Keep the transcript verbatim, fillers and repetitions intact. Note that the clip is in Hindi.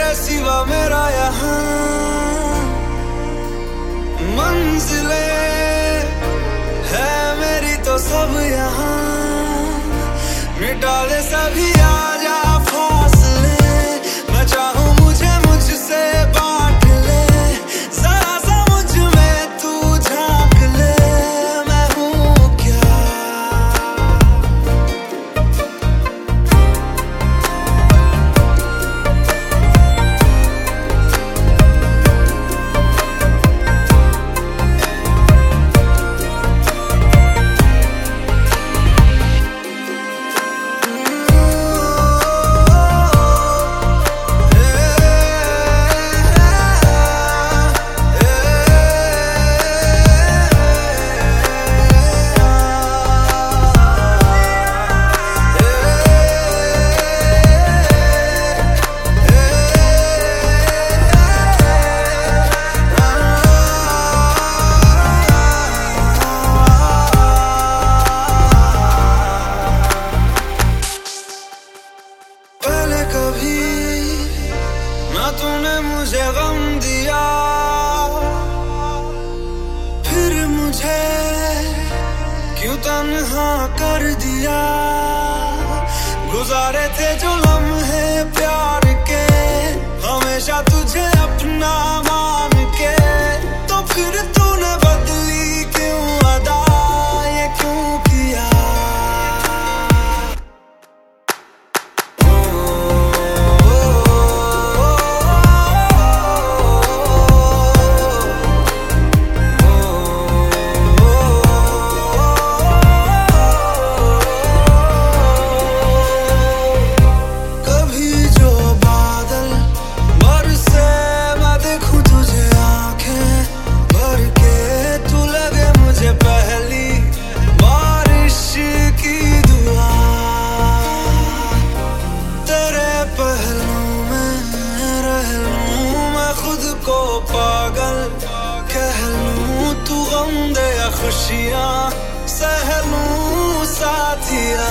सिवा मेरा यहाँ मंजिले है मेरी तो सब यहाँ मिटा दे सभी आजा फासले मैं चाहूँ मुझे मुझसे बांट ले जरा सा मुझ में तू झांक ले मैं हूँ क्या ना तूने मुझे गम दिया फिर मुझे क्यों तन्हा कर दिया गुजारे थे जो लम्हे प्यार के हमेशा तुझे अपना मान के तो फिर तूने बदली क्यों अदा ये क्यों किया पागल कह लूं तू गम दे या खुशियां सह लूं साथिया